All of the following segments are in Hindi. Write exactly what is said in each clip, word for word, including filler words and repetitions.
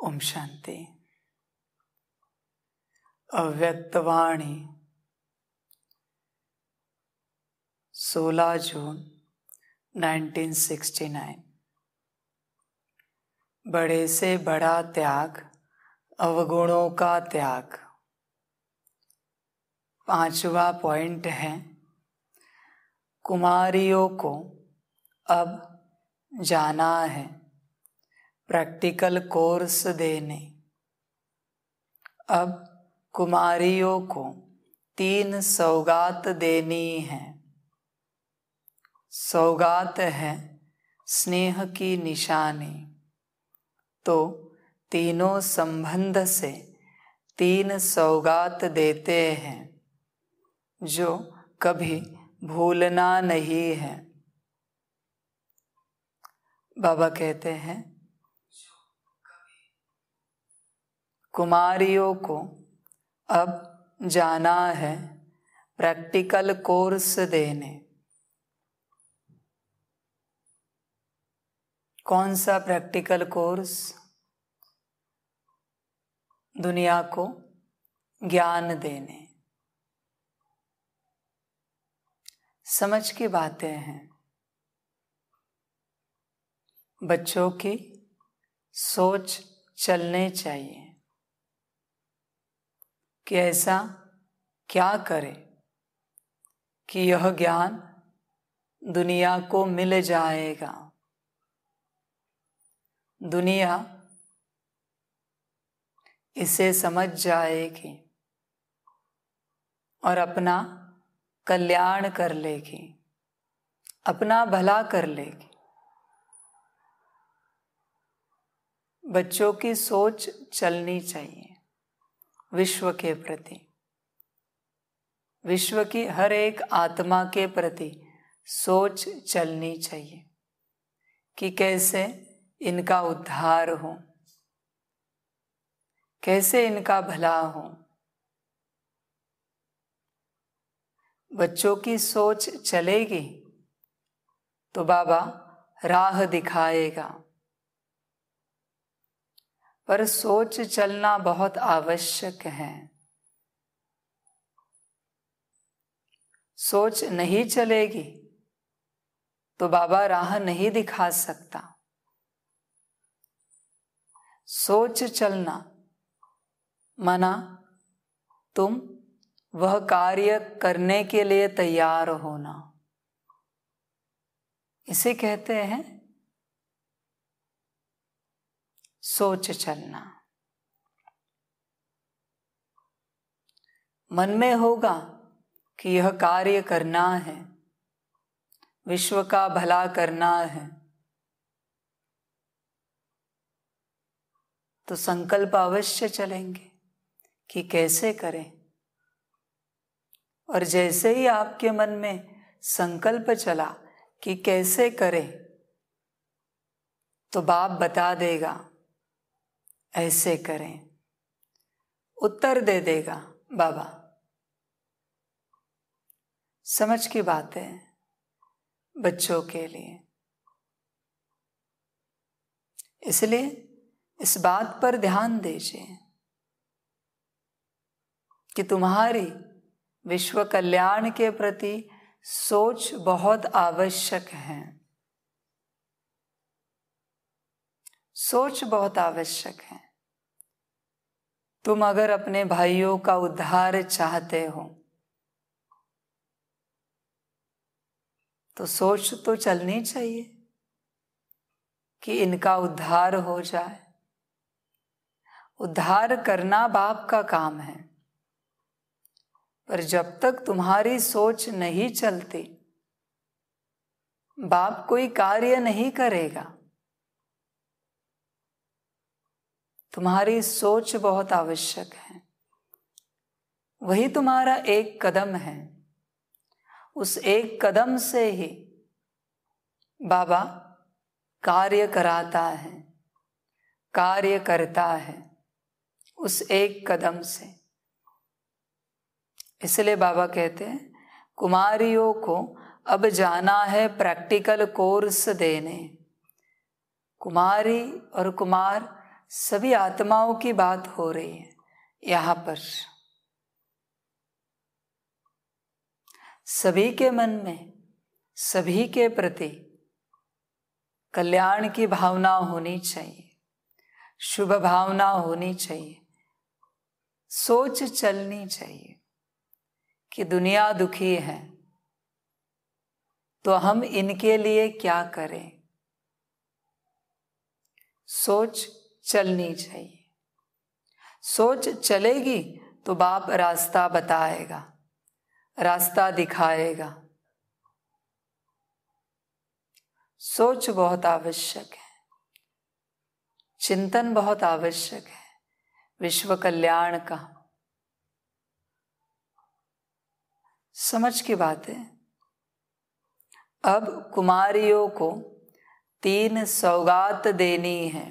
ओम शांति। अव्यक्तवाणी सोलह जून उन्नीस सौ उनहत्तर। बड़े से बड़ा त्याग, अवगुणों का त्याग। पांचवा पॉइंट है, कुमारियों को अब जाना है प्रैक्टिकल कोर्स देने। अब कुमारियों को तीन सौगात देनी है। सौगात है स्नेह की निशानी। तो तीनों संबंध से तीन सौगात देते हैं जो कभी भूलना नहीं है। बाबा कहते हैं, कुमारियों को अब जाना है प्रैक्टिकल कोर्स देने। कौन सा प्रैक्टिकल कोर्स? दुनिया को ज्ञान देने। समझ की बातें हैं। बच्चों की सोच चलने चाहिए कि ऐसा क्या करे कि यह ज्ञान दुनिया को मिल जाएगा। दुनिया इसे समझ जाएगी और अपना कल्याण कर लेगी, अपना भला कर लेगी। बच्चों की सोच चलनी चाहिए विश्व के प्रति, विश्व की हर एक आत्मा के प्रति सोच चलनी चाहिए कि कैसे इनका उद्धार हो, कैसे इनका भला हो। बच्चों की सोच चलेगी तो बाबा राह दिखाएगा। पर सोच चलना बहुत आवश्यक है। सोच नहीं चलेगी तो बाबा राह नहीं दिखा सकता। सोच चलना माना तुम वह कार्य करने के लिए तैयार होना। इसे कहते हैं सोच चलना। मन में होगा कि यह कार्य करना है, विश्व का भला करना है, तो संकल्प अवश्य चलेंगे कि कैसे करें। और जैसे ही आपके मन में संकल्प चला कि कैसे करें, तो बाप बता देगा ऐसे करें, उत्तर दे देगा बाबा। समझ की बात है बच्चों के लिए। इसलिए इस बात पर ध्यान दीजिए कि तुम्हारी विश्व कल्याण के प्रति सोच बहुत आवश्यक है। सोच बहुत आवश्यक है। तुम अगर अपने भाइयों का उद्धार चाहते हो तो सोच तो चलनी चाहिए कि इनका उद्धार हो जाए। उद्धार करना बाप का काम है। पर जब तक तुम्हारी सोच नहीं चलती, बाप कोई कार्य नहीं करेगा। तुम्हारी सोच बहुत आवश्यक है। वही तुम्हारा एक कदम है। उस एक कदम से ही बाबा कार्य कराता है, कार्य करता है, उस एक कदम से। इसलिए बाबा कहते हैं, कुमारियों को अब जाना है प्रैक्टिकल कोर्स देने। कुमारी और कुमार सभी आत्माओं की बात हो रही है यहाँ पर। सभी के मन में सभी के प्रति कल्याण की भावना होनी चाहिए, शुभ भावना होनी चाहिए, सोच चलनी चाहिए कि दुनिया दुखी है तो हम इनके लिए क्या करें। सोच चलनी चाहिए। सोच चलेगी तो बाप रास्ता बताएगा, रास्ता दिखाएगा। सोच बहुत आवश्यक है, चिंतन बहुत आवश्यक है विश्व कल्याण का। समझ की बात है। अब कुमारियों को तीन सौगात देनी है।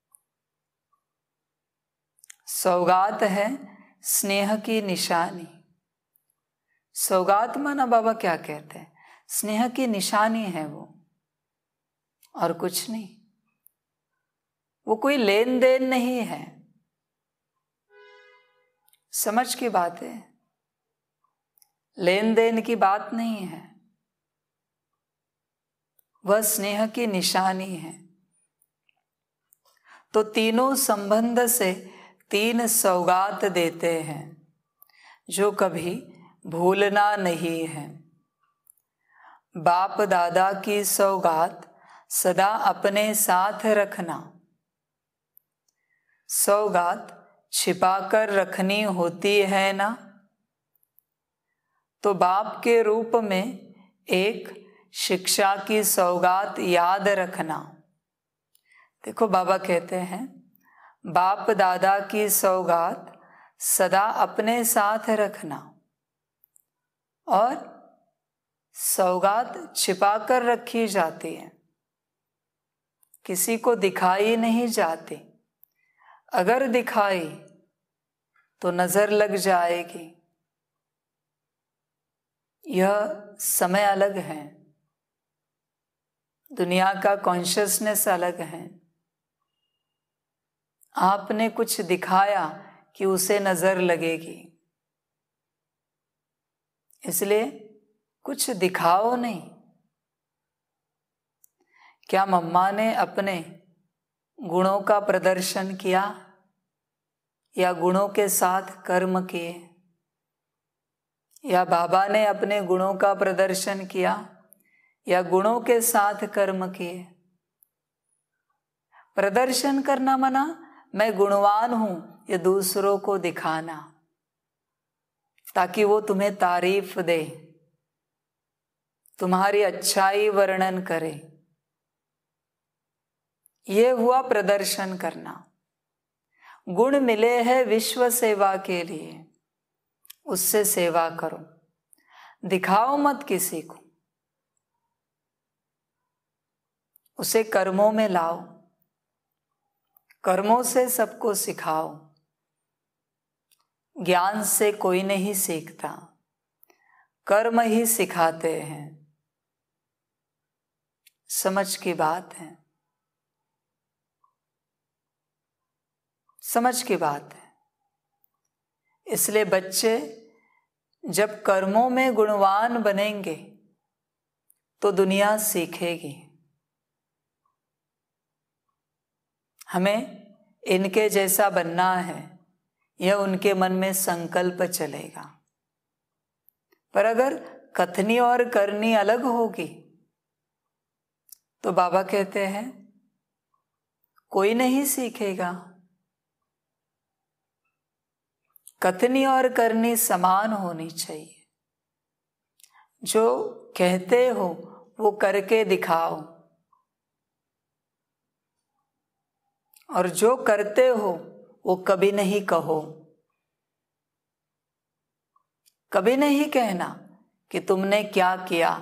सौगात है स्नेह की निशानी। सौगात माना बाबा क्या कहते हैं? स्नेह की निशानी है वो, और कुछ नहीं। वो कोई लेन देन नहीं है। समझ की बात है, लेन देन की बात नहीं है, वह स्नेह की निशानी है। तो तीनों संबंध से तीन सौगात देते हैं जो कभी भूलना नहीं है। बाप दादा की सौगात सदा अपने साथ रखना। सौगात छिपाकर रखनी होती है ना, तो बाप के रूप में एक शिक्षा की सौगात याद रखना। देखो बाबा कहते हैं बाप दादा की सौगात सदा अपने साथ रखना, और सौगात छिपाकर रखी जाती है, किसी को दिखाई नहीं जाती। अगर दिखाई तो नजर लग जाएगी। यह समय अलग है, दुनिया का कॉन्शियसनेस अलग है। आपने कुछ दिखाया कि उसे नजर लगेगी, इसलिए कुछ दिखाओ नहीं। क्या मम्मा ने अपने गुणों का प्रदर्शन किया या गुणों के साथ कर्म किए? या बाबा ने अपने गुणों का प्रदर्शन किया या गुणों के साथ कर्म किए? प्रदर्शन करना मना मैं गुणवान हूं, ये दूसरों को दिखाना ताकि वो तुम्हें तारीफ दे, तुम्हारी अच्छाई वर्णन करे। ये हुआ प्रदर्शन करना। गुण मिले हैं विश्व सेवा के लिए, उससे सेवा करो, दिखाओ मत किसी को, उसे कर्मों में लाओ, कर्मों से सबको सिखाओ। ज्ञान से कोई नहीं सीखता, कर्म ही सिखाते हैं। समझ की बात है, समझ की बात है। इसलिए बच्चे जब कर्मों में गुणवान बनेंगे तो दुनिया सीखेगी। हमें इनके जैसा बनना है, यह उनके मन में संकल्प चलेगा। पर अगर कथनी और करनी अलग होगी तो बाबा कहते हैं कोई नहीं सीखेगा। कथनी और करनी समान होनी चाहिए। जो कहते हो वो करके दिखाओ, और जो करते हो वो कभी नहीं कहो। कभी नहीं कहना कि तुमने क्या किया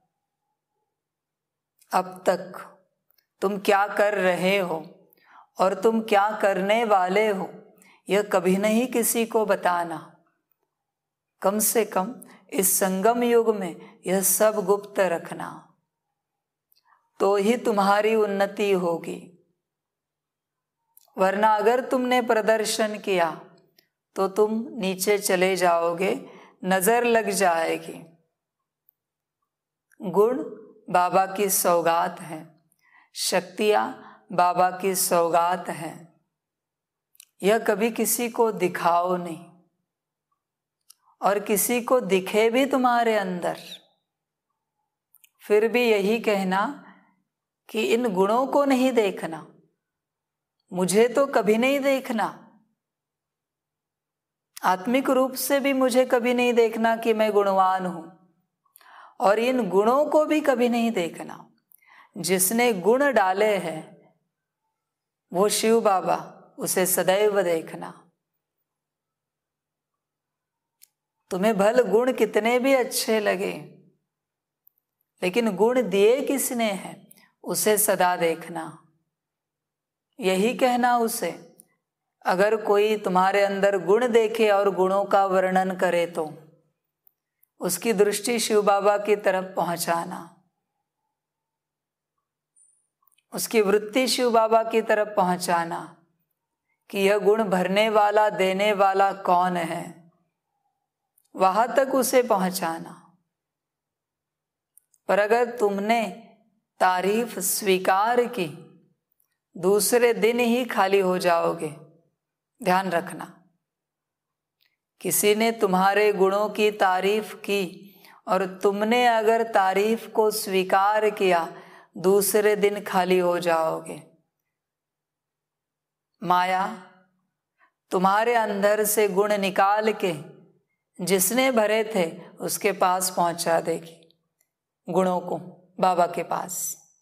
अब तक, तुम क्या कर रहे हो और तुम क्या करने वाले हो, यह कभी नहीं किसी को बताना। कम से कम इस संगम युग में यह सब गुप्त रखना, तो ही तुम्हारी उन्नति होगी। वरना अगर तुमने प्रदर्शन किया तो तुम नीचे चले जाओगे, नजर लग जाएगी। गुण बाबा की सौगात है, शक्तियां बाबा की सौगात है। यह कभी किसी को दिखाओ नहीं, और किसी को दिखे भी तुम्हारे अंदर, फिर भी यही कहना कि इन गुणों को नहीं देखना, मुझे तो कभी नहीं देखना। आत्मिक रूप से भी मुझे कभी नहीं देखना कि मैं गुणवान हूं, और इन गुणों को भी कभी नहीं देखना। जिसने गुण डाले हैं वो शिव बाबा, उसे सदैव देखना। तुम्हें भल गुण कितने भी अच्छे लगे, लेकिन गुण दिए किसने हैं उसे सदा देखना। यही कहना उसे, अगर कोई तुम्हारे अंदर गुण देखे और गुणों का वर्णन करे तो उसकी दृष्टि शिव बाबा की तरफ पहुंचाना, उसकी वृत्ति शिव बाबा की तरफ पहुंचाना कि यह गुण भरने वाला, देने वाला कौन है, वहां तक उसे पहुंचाना। पर अगर तुमने तारीफ स्वीकार की, दूसरे दिन ही खाली हो जाओगे। ध्यान रखना, किसी ने तुम्हारे गुणों की तारीफ की और तुमने अगर तारीफ को स्वीकार किया, दूसरे दिन खाली हो जाओगे। माया तुम्हारे अंदर से गुण निकाल के जिसने भरे थे उसके पास पहुंचा देगी, गुणों को बाबा के पास,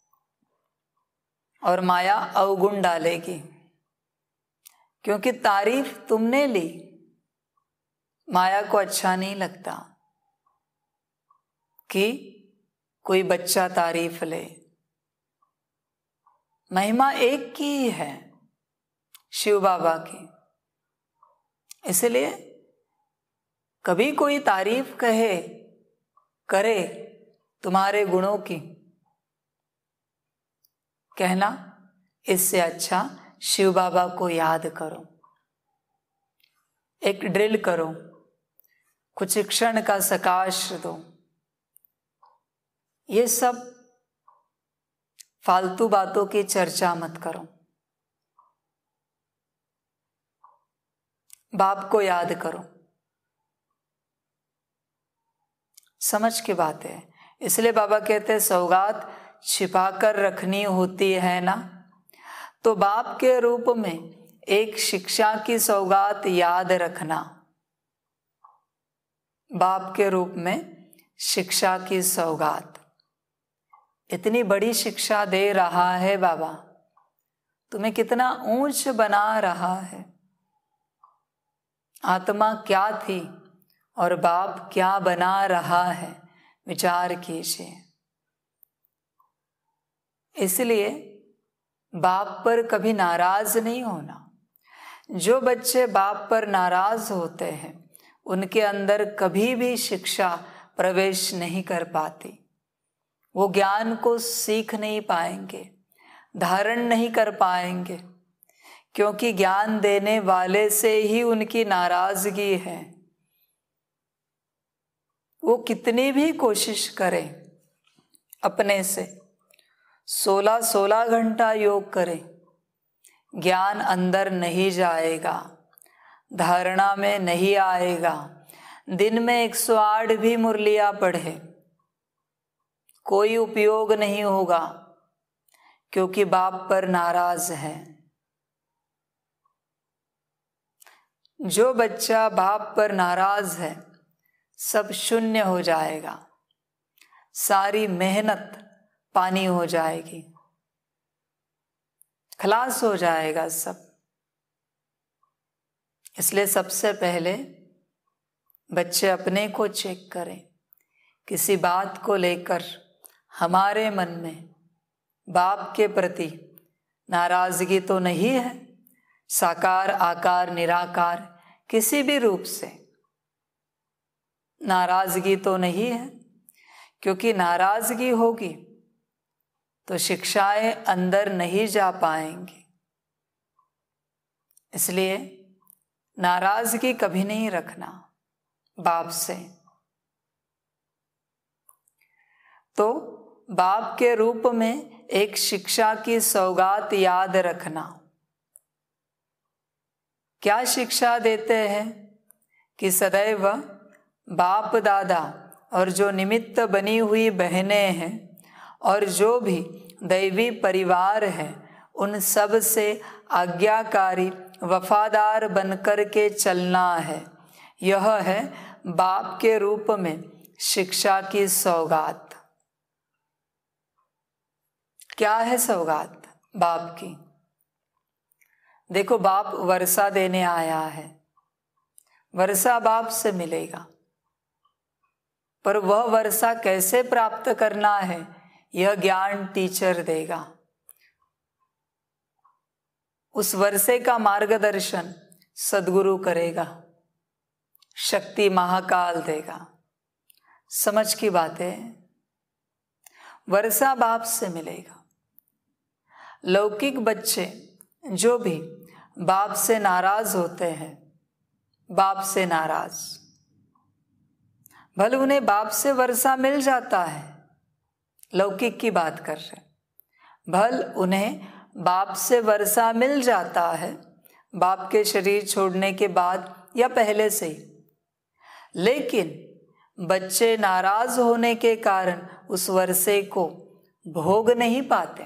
और माया अवगुण डालेगी। क्योंकि तारीफ तुमने ली, माया को अच्छा नहीं लगता कि कोई बच्चा तारीफ ले। महिमा एक की ही है, शिव बाबा की। इसलिए कभी कोई तारीफ कहे करे तुम्हारे गुणों की, कहना इससे अच्छा शिव बाबा को याद करो, एक ड्रिल करो, कुछ क्षण का सकाश दो। ये सब फालतू बातों की चर्चा मत करो, बाप को याद करो। समझ की बात है। इसलिए बाबा कहते हैं सौगात छिपा कर रखनी होती है ना, तो बाप के रूप में एक शिक्षा की सौगात याद रखना। बाप के रूप में शिक्षा की सौगात, इतनी बड़ी शिक्षा दे रहा है बाबा, तुम्हें कितना ऊंच बना रहा है। आत्मा क्या थी और बाप क्या बना रहा है, विचार कीजिए। इसलिए बाप पर कभी नाराज नहीं होना। जो बच्चे बाप पर नाराज होते हैं उनके अंदर कभी भी शिक्षा प्रवेश नहीं कर पाती। वो ज्ञान को सीख नहीं पाएंगे, धारण नहीं कर पाएंगे, क्योंकि ज्ञान देने वाले से ही उनकी नाराजगी है। वो कितनी भी कोशिश करें अपने से, सोलह सोलह घंटा योग करें, ज्ञान अंदर नहीं जाएगा, धारणा में नहीं आएगा। दिन में एक सौ आठ भी मुरलियां पढ़े, कोई उपयोग नहीं होगा, क्योंकि बाप पर नाराज है। जो बच्चा बाप पर नाराज है सब शून्य हो जाएगा, सारी मेहनत पानी हो जाएगी, खलास हो जाएगा सब। इसलिए सबसे पहले बच्चे अपने को चेक करें, किसी बात को लेकर हमारे मन में बाप के प्रति नाराजगी तो नहीं है। साकार आकार निराकार किसी भी रूप से नाराजगी तो नहीं है, क्योंकि नाराजगी होगी तो शिक्षाएं अंदर नहीं जा पाएंगी। इसलिए नाराजगी कभी नहीं रखना बाप से। तो बाप के रूप में एक शिक्षा की सौगात याद रखना। क्या शिक्षा देते हैं कि सदैव बाप दादा और जो निमित्त बनी हुई बहनें हैं और जो भी दैवी परिवार है उन सब से आज्ञाकारी वफादार बनकर के चलना है। यह है बाप के रूप में शिक्षा की सौगात। क्या है सौगात बाप की? देखो, बाप वर्षा देने आया है, वर्षा बाप से मिलेगा, पर वह वर्षा कैसे प्राप्त करना है यह ज्ञान टीचर देगा। उस वर्षे का मार्गदर्शन सद्गुरु करेगा, शक्ति महाकाल देगा। समझ की बातें, वर्षा बाप से मिलेगा। लौकिक बच्चे जो भी बाप से नाराज होते हैं, बाप से नाराज, भले उन्हें बाप से वर्षा मिल जाता है, लौकिक की बात कर रहे, भल उन्हें बाप से वर्षा मिल जाता है, बाप के शरीर छोड़ने के बाद या पहले से ही, लेकिन बच्चे नाराज होने के कारण उस वर्षे को भोग नहीं पाते,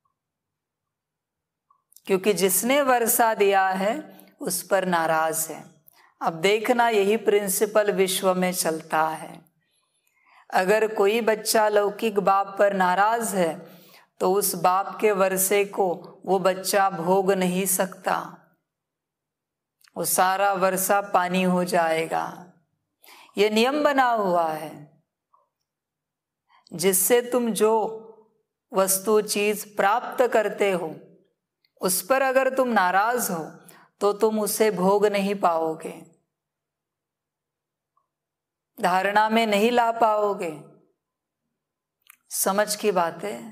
क्योंकि जिसने वर्षा दिया है उस पर नाराज है। अब देखना, यही प्रिंसिपल विश्व में चलता है। अगर कोई बच्चा लौकिक बाप पर नाराज है तो उस बाप के वर्षे को वो बच्चा भोग नहीं सकता, वो सारा वर्षा पानी हो जाएगा। ये नियम बना हुआ है, जिससे तुम जो वस्तु चीज प्राप्त करते हो उस पर अगर तुम नाराज हो तो तुम उसे भोग नहीं पाओगे, धारणा में नहीं ला पाओगे। समझ की बात है,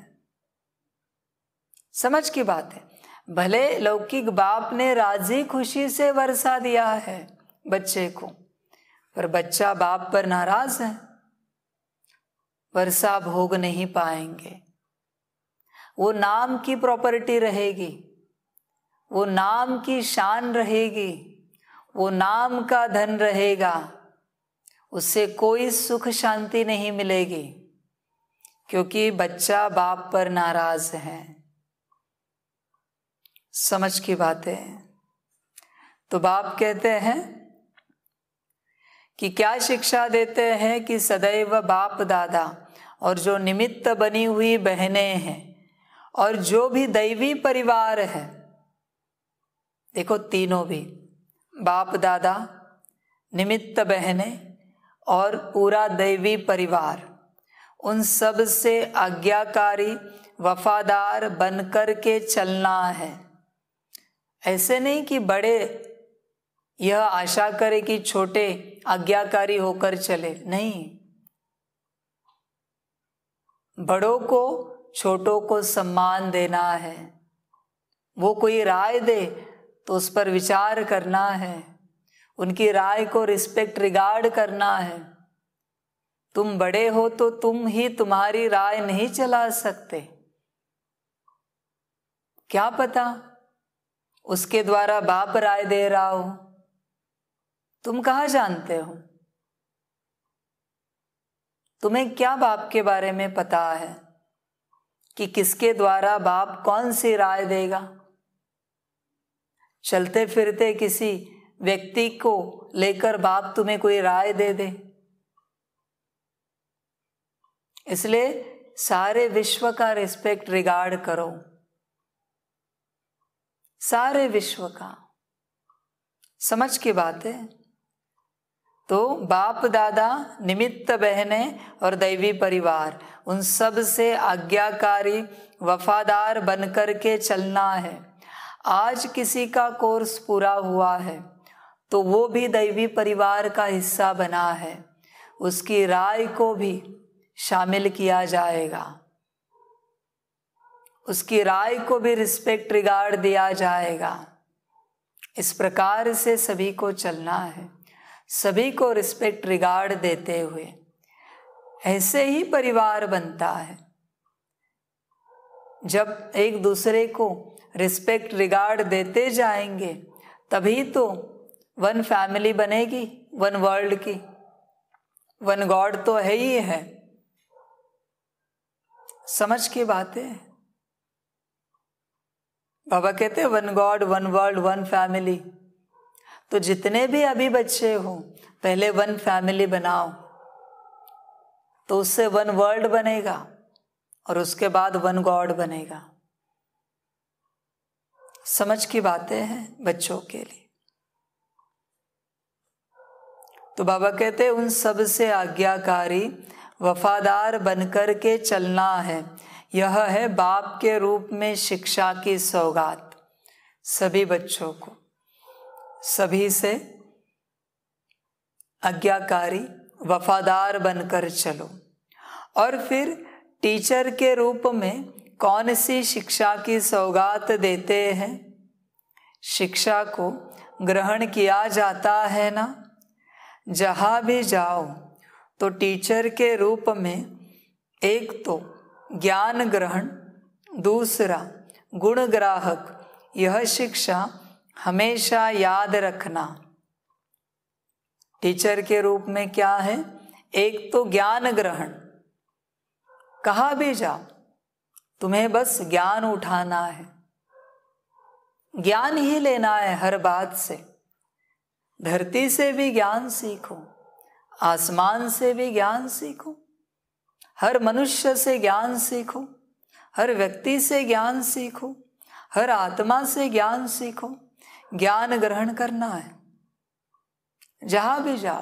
समझ की बात है। भले लौकिक बाप ने राजी खुशी से वर्षा दिया है बच्चे को, पर बच्चा बाप पर नाराज है, वर्षा भोग नहीं पाएंगे। वो नाम की प्रॉपर्टी रहेगी, वो नाम की शान रहेगी, वो नाम का धन रहेगा, उससे कोई सुख शांति नहीं मिलेगी, क्योंकि बच्चा बाप पर नाराज है। समझ की बात है। तो बाप कहते हैं कि क्या शिक्षा देते हैं कि सदैव बाप दादा और जो निमित्त बनी हुई बहनें हैं और जो भी दैवी परिवार है, देखो तीनों भी, बाप दादा, निमित्त बहनें और पूरा दैवी परिवार, उन सब से आज्ञाकारी वफादार बनकर के चलना है। ऐसे नहीं कि बड़े यह आशा करे कि छोटे आज्ञाकारी होकर चले, नहीं। बड़ों को छोटों को सम्मान देना है। वो कोई राय दे तो उस पर विचार करना है, उनकी राय को रिस्पेक्ट रिगार्ड करना है। तुम बड़े हो तो तुम ही तुम्हारी राय नहीं चला सकते, क्या पता उसके द्वारा बाप राय दे रहा हो, तुम कहाँ जानते हो? तुम्हें क्या बाप के बारे में पता है कि किसके द्वारा बाप कौन सी राय देगा? चलते फिरते किसी व्यक्ति को लेकर बाप तुम्हें कोई राय दे दे। इसलिए सारे विश्व का रिस्पेक्ट रिगार्ड करो, सारे विश्व का। समझ की बात है। तो बाप दादा, निमित्त बहनें और दैवी परिवार, उन सब से आज्ञाकारी वफादार बनकर के चलना है। आज किसी का कोर्स पूरा हुआ है तो वो भी दैवी परिवार का हिस्सा बना है, उसकी राय को भी शामिल किया जाएगा, उसकी राय को भी रिस्पेक्ट रिगार्ड दिया जाएगा। इस प्रकार से सभी को चलना है, सभी को रिस्पेक्ट रिगार्ड देते हुए। ऐसे ही परिवार बनता है। जब एक दूसरे को रिस्पेक्ट रिगार्ड देते जाएंगे तभी तो वन फैमिली बनेगी, वन वर्ल्ड की। वन गॉड तो है ही है। समझ की बातें। बाबा कहते हैं one god, one world, one family. तो जितने भी अभी बच्चे हो, पहले वन फैमिली बनाओ, तो उससे वन वर्ल्ड बनेगा और उसके बाद वन गॉड बनेगा। समझ की बातें हैं बच्चों के लिए। तो बाबा कहते हैं उन सब से आज्ञाकारी वफादार बनकर के चलना है। यह है बाप के रूप में शिक्षा की सौगात। सभी बच्चों को सभी से आज्ञाकारी वफादार बनकर चलो। और फिर टीचर के रूप में कौन सी शिक्षा की सौगात देते हैं? शिक्षा को ग्रहण किया जाता है ना। जहाँ भी जाओ तो टीचर के रूप में एक तो ज्ञान ग्रहण, दूसरा गुण ग्राहक। यह शिक्षा हमेशा याद रखना। टीचर के रूप में क्या है? एक तो ज्ञान ग्रहण। कहाँ भी जाओ तुम्हें बस ज्ञान उठाना है, ज्ञान ही लेना है हर बात से। धरती से भी ज्ञान सीखो, आसमान से भी ज्ञान सीखो, हर मनुष्य से ज्ञान सीखो, हर व्यक्ति से ज्ञान सीखो, हर आत्मा से ज्ञान सीखो। ज्ञान ग्रहण करना है जहां भी जाओ।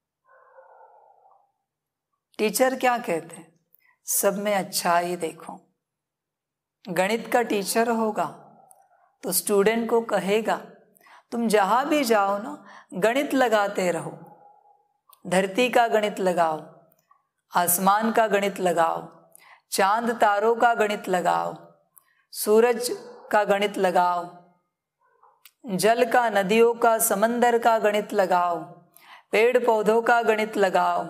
टीचर क्या कहते हैं? सब में अच्छा ही देखो। गणित का टीचर होगा तो स्टूडेंट को कहेगा तुम जहां भी जाओ ना गणित लगाते रहो। धरती का गणित लगाओ, आसमान का गणित लगाओ, चांद तारों का गणित लगाओ, सूरज का गणित लगाओ, जल का, नदियों का, समंदर का गणित लगाओ, पेड़ पौधों का गणित लगाओ।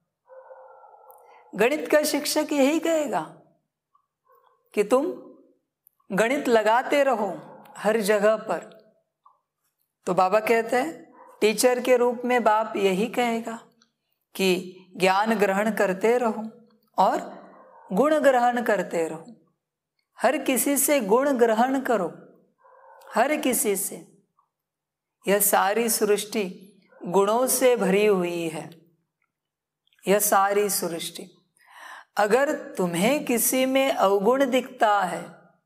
गणित का शिक्षक यही कहेगा कि तुम गणित लगाते रहो हर जगह पर। तो बाबा कहते हैं टीचर के रूप में बाप यही कहेगा कि ज्ञान ग्रहण करते रहो और गुण ग्रहण करते रहो। हर किसी से गुण ग्रहण करो, हर किसी से। यह सारी सृष्टि गुणों से भरी हुई है। यह सारी सृष्टि, अगर तुम्हें किसी में अवगुण दिखता है,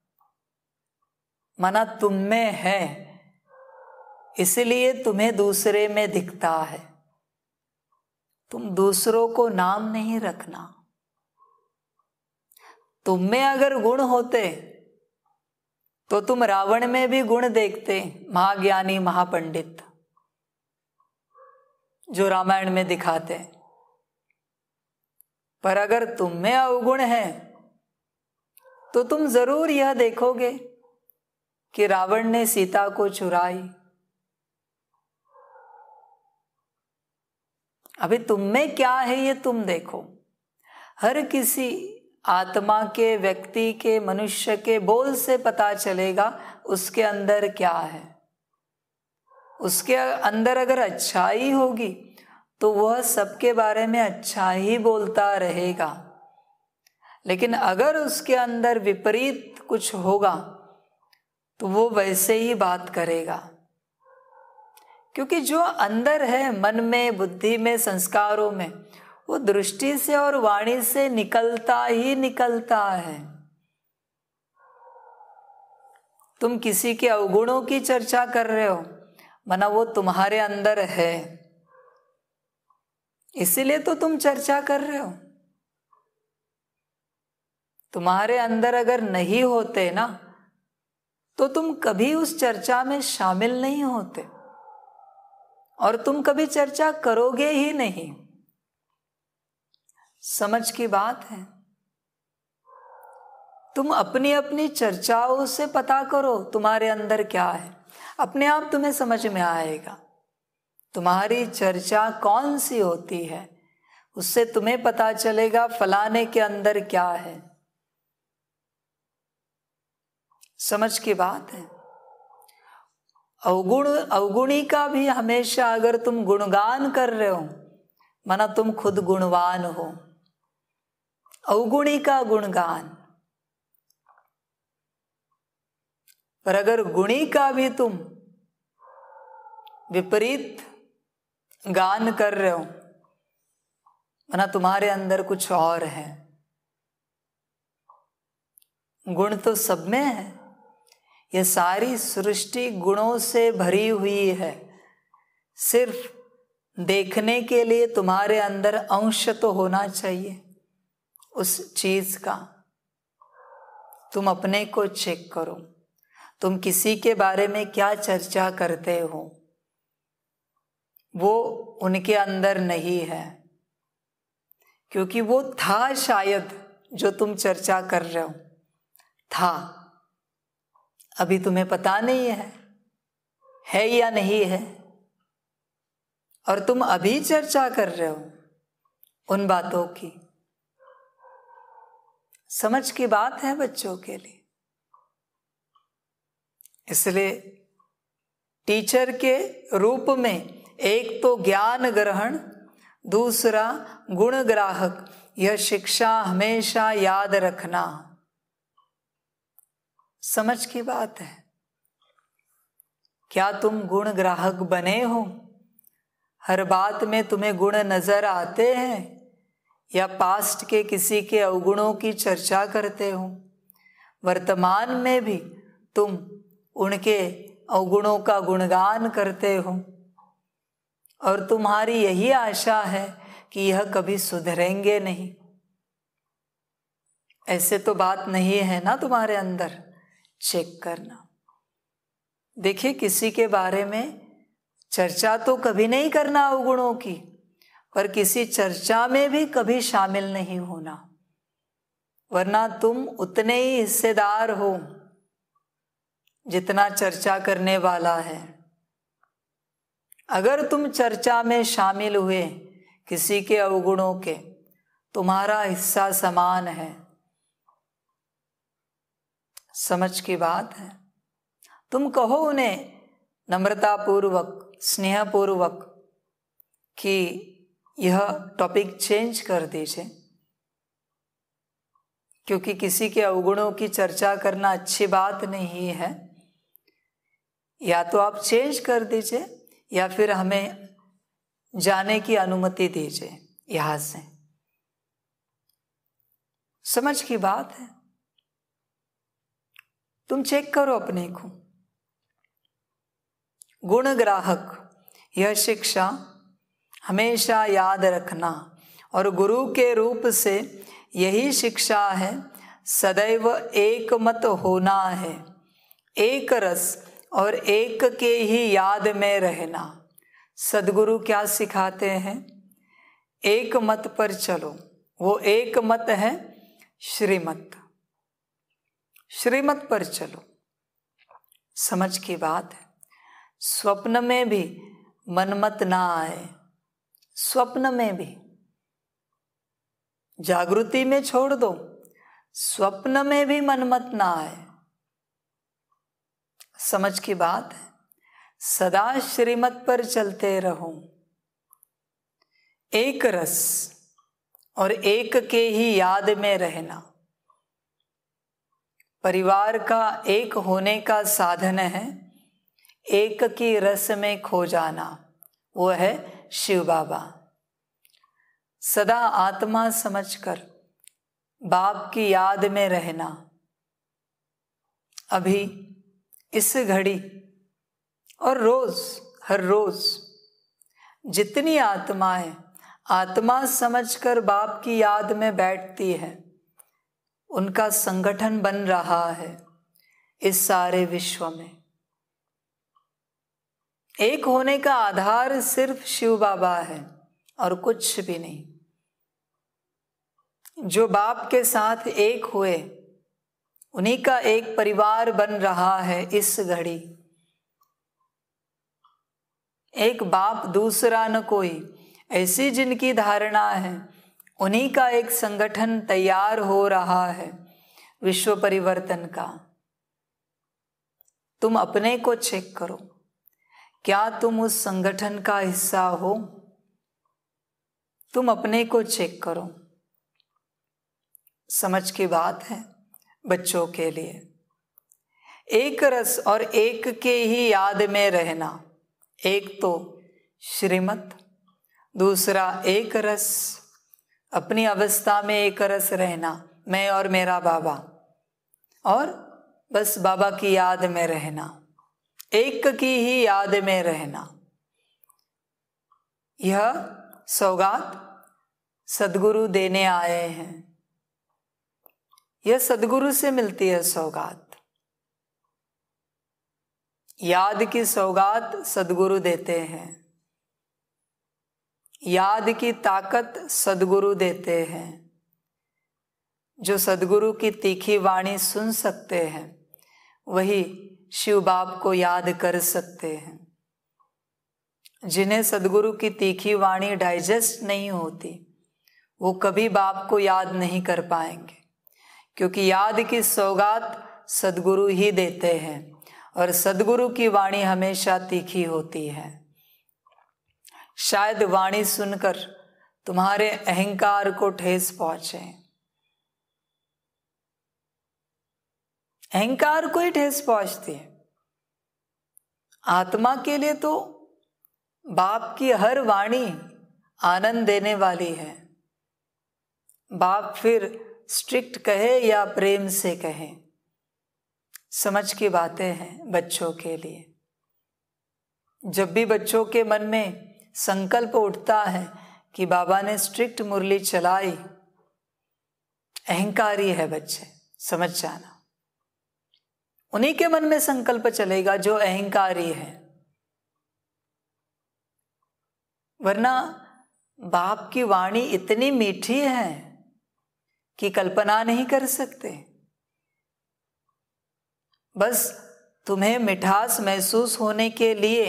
माना तुम में है, इसलिए तुम्हें दूसरे में दिखता है, तुम दूसरों को नाम नहीं रखना। तुम में अगर गुण होते तो तुम रावण में भी गुण देखते, महाज्ञानी महापंडित जो रामायण में दिखाते। पर अगर तुम में अवगुण है तो तुम जरूर यह देखोगे कि रावण ने सीता को चुराई। अभी तुम में क्या है ये तुम देखो। हर किसी आत्मा के, व्यक्ति के, मनुष्य के बोल से पता चलेगा उसके अंदर क्या है। उसके अंदर अगर अच्छाई होगी तो वह सबके बारे में अच्छा ही बोलता रहेगा। लेकिन अगर उसके अंदर विपरीत कुछ होगा तो वो वैसे ही बात करेगा। क्योंकि जो अंदर है मन में, बुद्धि में, संस्कारों में, वो दृष्टि से और वाणी से निकलता ही निकलता है। तुम किसी के अवगुणों की चर्चा कर रहे हो, माना वो तुम्हारे अंदर है, इसीलिए तो तुम चर्चा कर रहे हो। तुम्हारे अंदर अगर नहीं होते ना तो तुम कभी उस चर्चा में शामिल नहीं होते और तुम कभी चर्चा करोगे ही नहीं। समझ की बात है। तुम अपनी अपनी चर्चाओं से पता करो तुम्हारे अंदर क्या है। अपने आप तुम्हें समझ में आएगा। तुम्हारी चर्चा कौन सी होती है, उससे तुम्हें पता चलेगा फलाने के अंदर क्या है। समझ की बात है। अवगुण अवगुणी का भी हमेशा अगर तुम गुणगान कर रहे हो, माना तुम खुद गुणवान हो, अवगुणी का गुणगान। पर अगर गुणी का भी तुम विपरीत गान कर रहे हो, माना तुम्हारे अंदर कुछ और है। गुण तो सब में है, ये सारी सृष्टि गुणों से भरी हुई है। सिर्फ देखने के लिए तुम्हारे अंदर अंश तो होना चाहिए उस चीज का। तुम अपने को चेक करो, तुम किसी के बारे में क्या चर्चा करते हो, वो उनके अंदर नहीं है, क्योंकि वो था शायद जो तुम चर्चा कर रहे हो, था, अभी तुम्हें पता नहीं है है या नहीं है, और तुम अभी चर्चा कर रहे हो उन बातों की। समझ की बात है बच्चों के लिए। इसलिए टीचर के रूप में एक तो ज्ञान ग्रहण, दूसरा गुण ग्राहक, यह शिक्षा हमेशा याद रखना। समझ की बात है। क्या तुम गुण ग्राहक बने हो? हर बात में तुम्हें गुण नजर आते हैं, या पास्ट के किसी के अवगुणों की चर्चा करते हो? वर्तमान में भी तुम उनके अवगुणों का गुणगान करते हो, और तुम्हारी यही आशा है कि यह कभी सुधरेंगे नहीं। ऐसे तो बात नहीं है ना तुम्हारे अंदर। चेक करना। देखिए, किसी के बारे में चर्चा तो कभी नहीं करना अवगुणों की, पर किसी चर्चा में भी कभी शामिल नहीं होना, वरना तुम उतने ही हिस्सेदार हो जितना चर्चा करने वाला है। अगर तुम चर्चा में शामिल हुए किसी के अवगुणों के, तुम्हारा हिस्सा समान है। समझ की बात है। तुम कहो उन्हें नम्रता पूर्वक, स्नेह पूर्वक कि यह टॉपिक चेंज कर दीजिए, क्योंकि किसी के अवगुणों की चर्चा करना अच्छी बात नहीं है। या तो आप चेंज कर दीजिए, या फिर हमें जाने की अनुमति दीजिए यहां से। समझ की बात है। तुम चेक करो अपने को। गुण ग्राहक, यह शिक्षा हमेशा याद रखना, और गुरु के रूप से यही शिक्षा है, सदैव एक मत होना है, एक रस और एक के ही याद में रहना। सदगुरु क्या सिखाते हैं? एक मत पर चलो। वो एक मत है श्रीमत। श्रीमत पर चलो। समझ की बात है। स्वप्न में भी मनमत ना आए, स्वप्न में भी। जागृति में छोड़ दो, स्वप्न में भी मनमत ना आए। समझ की बात है। सदा श्रीमत पर चलते रहो। एक रस और एक के ही याद में रहना। परिवार का एक होने का साधन है एक की रस में खो जाना, वो है शिव बाबा। सदा आत्मा समझकर बाप की याद में रहना। अभी इस घड़ी और रोज, हर रोज जितनी आत्माएं आत्मा समझकर बाप की याद में बैठती है, उनका संगठन बन रहा है इस सारे विश्व में। एक होने का आधार सिर्फ शिव बाबा है और कुछ भी नहीं। जो बाप के साथ एक हुए, उन्हीं का एक परिवार बन रहा है इस घड़ी। एक बाप दूसरा न कोई, ऐसी जिनकी धारणा है, उन्हीं का एक संगठन तैयार हो रहा है विश्व परिवर्तन का। तुम अपने को चेक करो, क्या तुम उस संगठन का हिस्सा हो? तुम अपने को चेक करो। समझ की बात है बच्चों के लिए। एक रस और एक के ही याद में रहना, एक तो श्रीमत, दूसरा एक रस, अपनी अवस्था में एक रस रहना, मैं और मेरा बाबा, और बस बाबा की याद में रहना, एक की ही याद में रहना। यह सौगात सद्गुरु देने आए हैं, यह सद्गुरु से मिलती है सौगात। याद की सौगात सद्गुरु देते हैं, याद की ताकत सद्गुरु देते हैं। जो सद्गुरु की तीखी वाणी सुन सकते हैं वही शिव बाप को याद कर सकते हैं। जिन्हें सद्गुरु की तीखी वाणी डाइजेस्ट नहीं होती वो कभी बाप को याद नहीं कर पाएंगे, क्योंकि याद की सौगात सद्गुरु ही देते हैं और सद्गुरु की वाणी हमेशा तीखी होती है। शायद वाणी सुनकर तुम्हारे अहंकार को ठेस पहुंचे, अहंकार को ही ठेस पहुंचती है। आत्मा के लिए तो बाप की हर वाणी आनंद देने वाली है। बाप फिर स्ट्रिक्ट कहे या प्रेम से कहे, समझ की बातें हैं बच्चों के लिए। जब भी बच्चों के मन में संकल्प उठता है कि बाबा ने स्ट्रिक्ट मुरली चलाई, अहंकारी है बच्चे, समझ जाना। उन्हीं के मन में संकल्प चलेगा जो अहंकारी है, वरना बाप की वाणी इतनी मीठी है कि कल्पना नहीं कर सकते। बस तुम्हें मिठास महसूस होने के लिए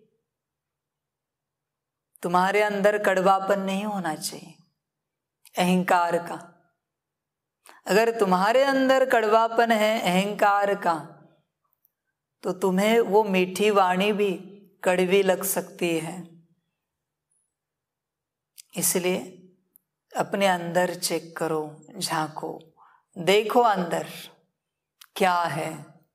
तुम्हारे अंदर कड़वापन नहीं होना चाहिए, अहंकार का। अगर तुम्हारे अंदर कड़वापन है अहंकार का, तो तुम्हें वो मीठी वाणी भी कड़वी लग सकती है। इसलिए अपने अंदर चेक करो, झांको, देखो अंदर क्या है।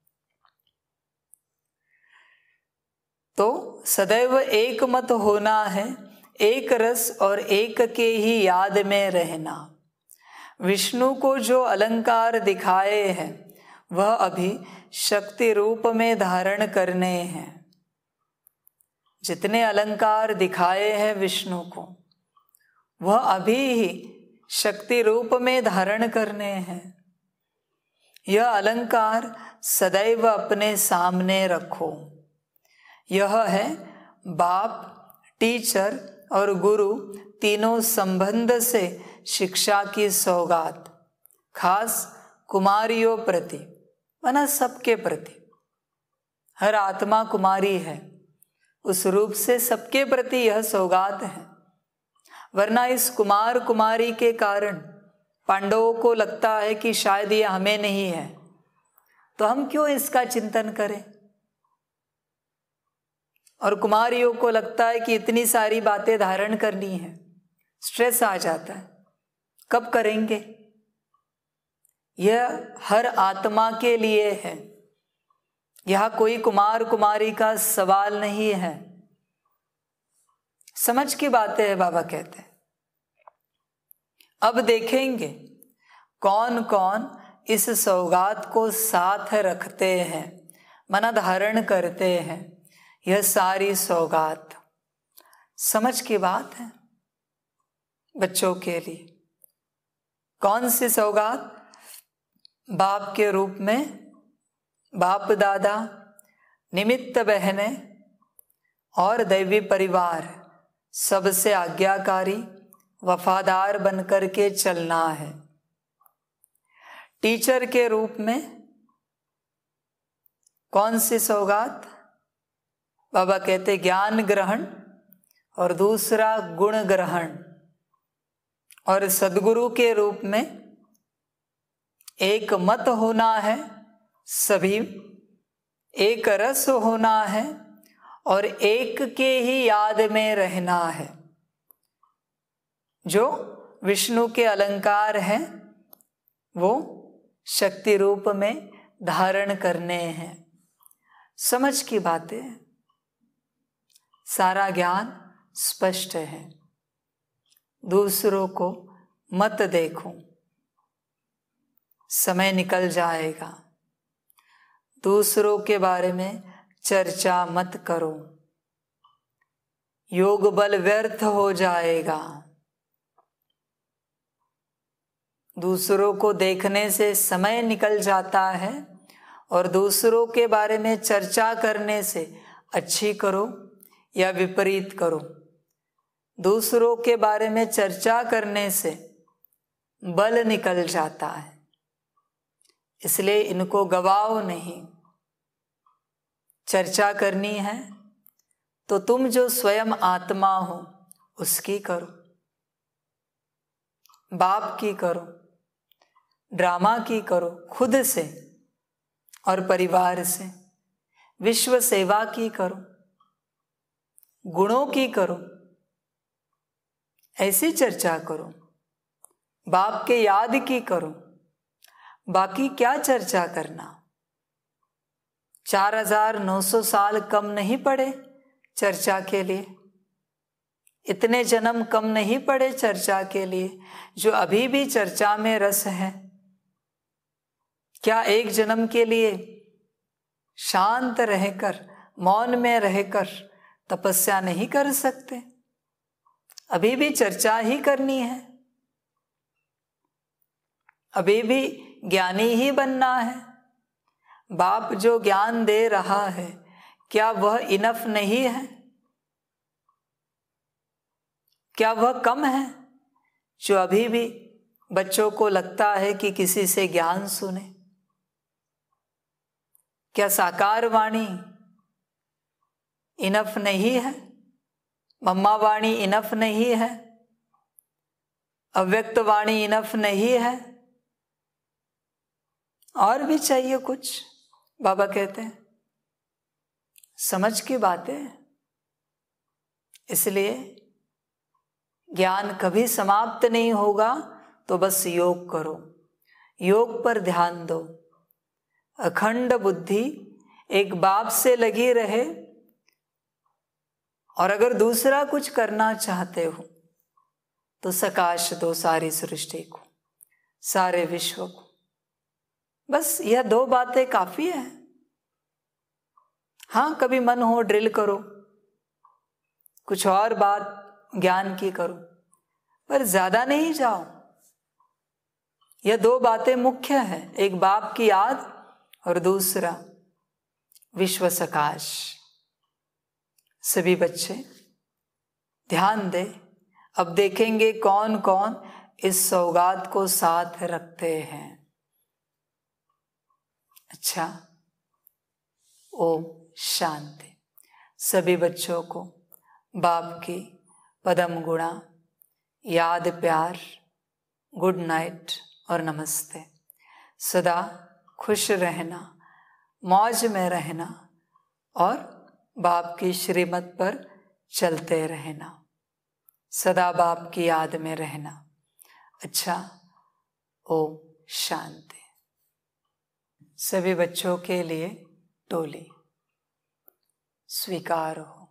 तो सदैव एक मत होना है, एक रस और एक के ही याद में रहना। विष्णु को जो अलंकार दिखाए हैं वह अभी शक्ति रूप में धारण करने हैं। जितने अलंकार दिखाए हैं विष्णु को वह अभी ही शक्ति रूप में धारण करने हैं। यह अलंकार सदैव अपने सामने रखो। यह है बाप, टीचर और गुरु तीनों संबंध से शिक्षा की सौगात, खास कुमारियों प्रति, माना सबके प्रति। हर आत्मा कुमारी है, उस रूप से सबके प्रति यह सौगात है। वरना इस कुमार कुमारी के कारण पांडवों को लगता है कि शायद ये हमें नहीं है, तो हम क्यों इसका चिंतन करें। और कुमारियों को लगता है कि इतनी सारी बातें धारण करनी है, स्ट्रेस आ जाता है, कब करेंगे। यह हर आत्मा के लिए है, यह कोई कुमार कुमारी का सवाल नहीं है। समझ की बातें है बाबा कहते हैं। अब देखेंगे कौन कौन इस सौगात को साथ रखते हैं, मना धारण करते हैं। यह सारी सौगात समझ की बात है बच्चों के लिए। कौन सी सौगात? बाप के रूप में बाप दादा, निमित्त बहनें और दैवी परिवार सबसे आज्ञाकारी वफादार बनकर के चलना है। टीचर के रूप में कौन सी सौगात? बाबा कहते ज्ञान ग्रहण और दूसरा गुण ग्रहण। और सद्गुरु के रूप में एक मत होना है, सभी एक रस होना है और एक के ही याद में रहना है। जो विष्णु के अलंकार हैं वो शक्ति रूप में धारण करने हैं। समझ की बातें, सारा ज्ञान स्पष्ट है। दूसरों को मत देखो, समय निकल जाएगा। दूसरों के बारे में चर्चा मत करो, योग बल व्यर्थ हो जाएगा। दूसरों को देखने से समय निकल जाता है और दूसरों के बारे में चर्चा करने से अच्छी करो या विपरीत करो, दूसरों के बारे में चर्चा करने से बल निकल जाता है। इसलिए इनको गवाओ नहीं। चर्चा करनी है तो तुम जो स्वयं आत्मा हो उसकी करो, बाप की करो, ड्रामा की करो, खुद से और परिवार से। विश्व सेवा की करो, गुणों की करो, ऐसी चर्चा करो। बाप के याद की करो। बाकी क्या चर्चा करना। चार हजार नौ सौ साल कम नहीं पड़े चर्चा के लिए, इतने जन्म कम नहीं पड़े चर्चा के लिए। जो अभी भी चर्चा में रस है, क्या एक जन्म के लिए शांत रहकर, मौन में रहकर तपस्या नहीं कर सकते? अभी भी चर्चा ही करनी है, अभी भी ज्ञानी ही बनना है। बाप जो ज्ञान दे रहा है, क्या वह इनफ नहीं है? क्या वह कम है? जो अभी भी बच्चों को लगता है कि किसी से ज्ञान सुने। क्या साकार वाणी इनफ नहीं है? मम्मा वाणी इनफ नहीं है? अव्यक्त वाणी इनफ नहीं है? और भी चाहिए कुछ? बाबा कहते हैं समझ की बातें। इसलिए ज्ञान कभी समाप्त नहीं होगा, तो बस योग करो, योग पर ध्यान दो। अखंड बुद्धि एक बाप से लगी रहे। और अगर दूसरा कुछ करना चाहते हो तो सकाश दो सारी सृष्टि को, सारे विश्व को। बस यह दो बातें काफी है। हाँ, कभी मन हो ड्रिल करो, कुछ और बात ज्ञान की करो, पर ज्यादा नहीं जाओ। यह दो बातें मुख्य है, एक बाप की याद और दूसरा विश्व सकाश। सभी बच्चे ध्यान दे। अब देखेंगे कौन कौन इस सौगात को साथ रखते हैं। अच्छा, ओम शांति। सभी बच्चों को बाप की पदम गुणा, याद, प्यार, गुड नाइट और नमस्ते। सदा खुश रहना, मौज में रहना और बाप की श्रीमत पर चलते रहना। सदा बाप की याद में रहना। अच्छा, ओम शांति। सभी बच्चों के लिए टोली स्वीकार हो।